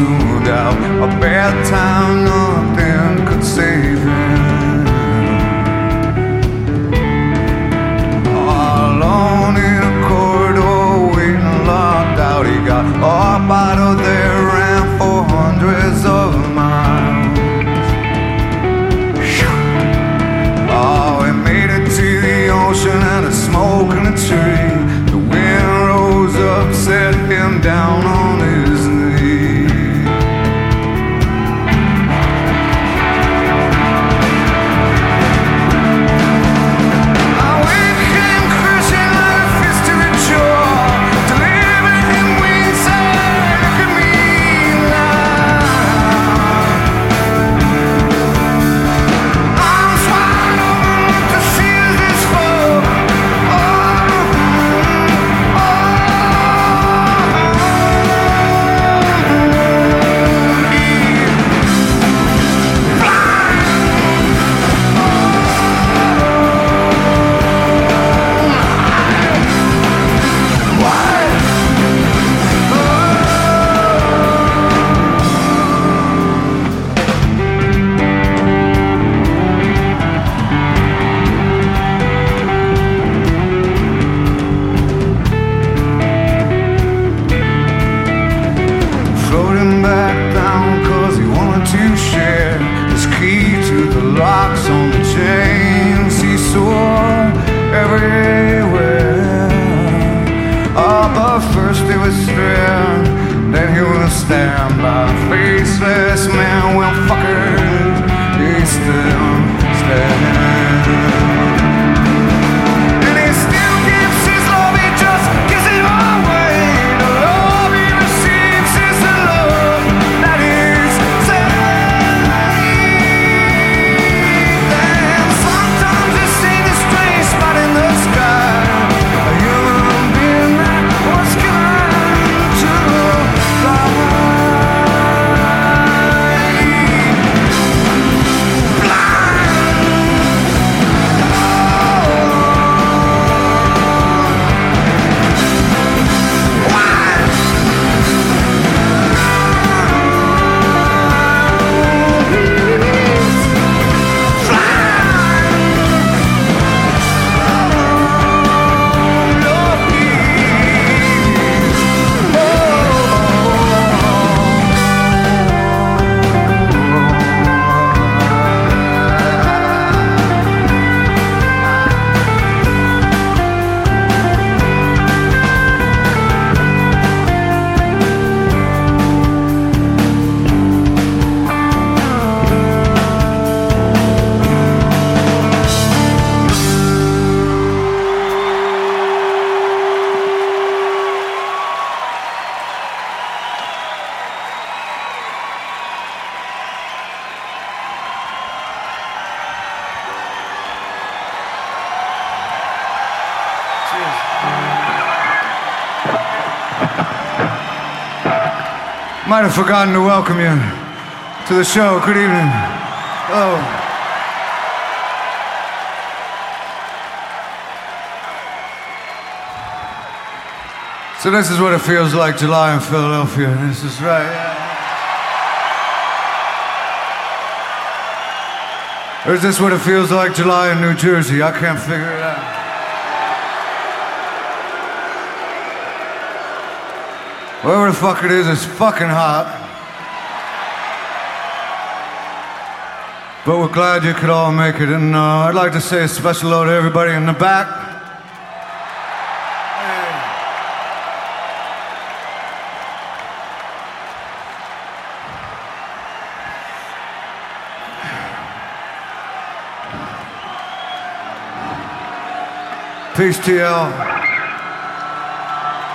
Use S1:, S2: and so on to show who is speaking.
S1: tuned out. A bad time, nothing could save him. All alone in a corridor, waiting locked out. He got up out of there, ran for hundreds of miles. Oh, he made it to the ocean and a smoke in a tree. The wind rose up, set him down on his knee. Might have forgotten to welcome you to the show. Good evening. Hello. So this is what it feels like July in Philadelphia. This is right. Yeah. Or is this what it feels like July in New Jersey? I can't figure it out. Wherever the fuck it is, it's fucking hot. But we're glad you could all make it. And I'd like to say a special hello to everybody in the back. Peace, TL.